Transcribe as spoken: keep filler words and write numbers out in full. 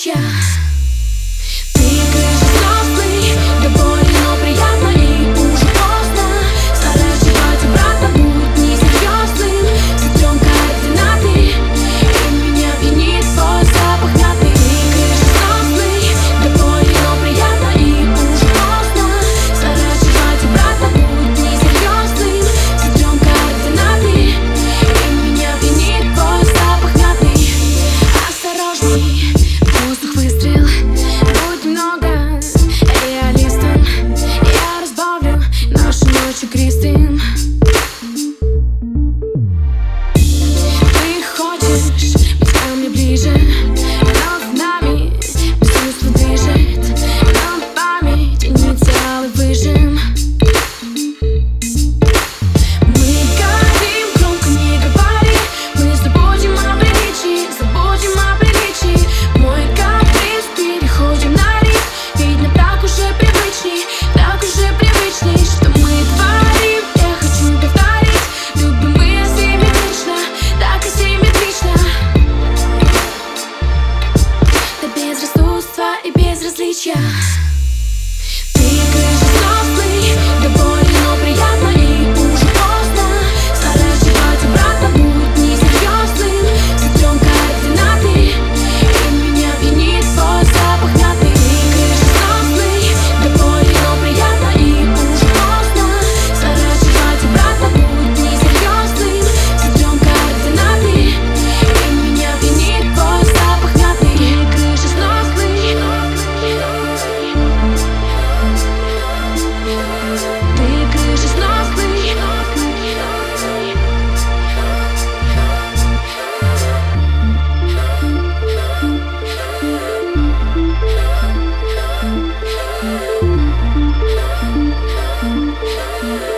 безразличия. Ты крыша взрослый, до боли, но приятно и уже поздно. Сворачивать обратно будет несерьезным. Сотрем координаты, и меня пьянит твой запах мяты. Ты крыша взрослый, до боли, но приятно и уже поздно. Сворачивать обратно будет несерьезным. Сотрем координаты, и меня пьянит твой запах мяты. Осторожней, воздух выстрел, будь немного реалистом. Я разбавлю наши ночи кристым. Ты хочешь быть ко мне ближе, но нами без чувства движет. Но память инициалы выжим. Мы горим, громко не говори. Мы забудем о приличии, забудем о приличии. Мой каприз, переходим на риф. Видно, так уже привычней, так уже привычней. Что мы творим, я хочу повторить. Любим мы асимметрично, так асимметрично. До безрассудства и безразличия. Ты крыша взрослый, до боли, но приятно и уже поздно. Сворачивать обратно будет несерьезным. Сотрем координаты, и меня пьянит твой запах мяты. Ты крыша взрослый, до боли, но приятно и уже поздно. Сворачивать обратно будет несерьезным. Сотрем координаты, и меня пьянит твой запах мяты. Ты крыша взрослый, ты крыша взрослый. Thank you.